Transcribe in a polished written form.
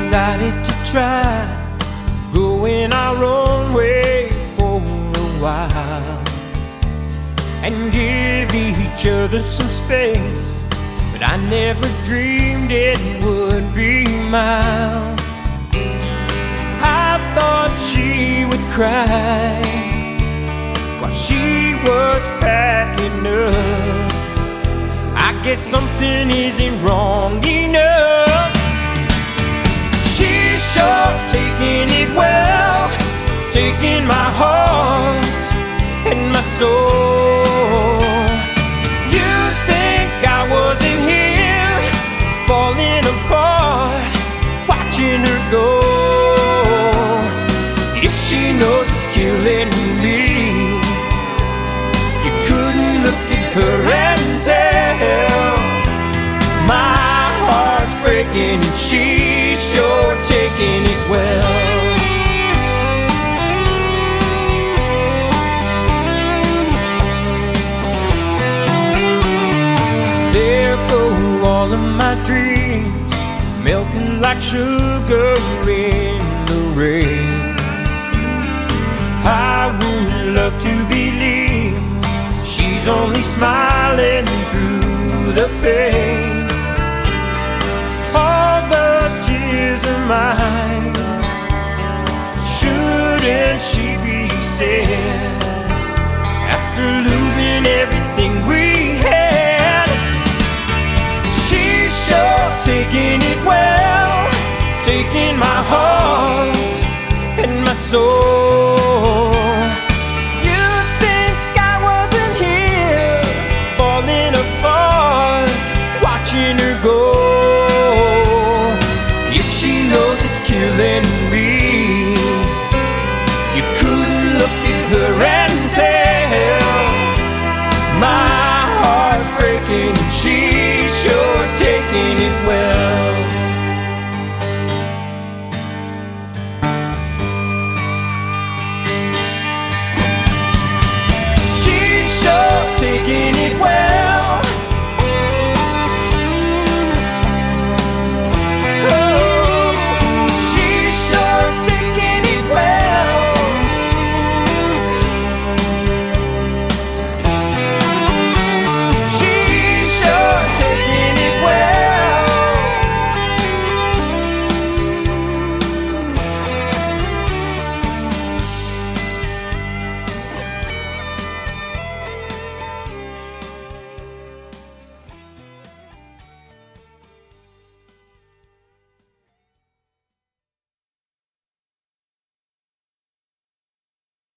decided to try going our own way for a while and give each other some space, but I never dreamed it would be miles. I thought she would cry while she was packing up. I guess something isn't wrong enough. She's sure taking it well, taking my heart and my soul. You think I wasn't here, falling apart, watching her go. If she knows it's killing me, you couldn't look at her and tell. My heart's breaking and she's sure taking it well. There go all of my dreams, melting like sugar in the rain. I would love to believe she's only smiling through the pain. All the tears are mine. Shouldn't she be sad after losing everything we had? She's sure taking it well, taking my heart and my soul. You think I wasn't here, falling apart, watching her go.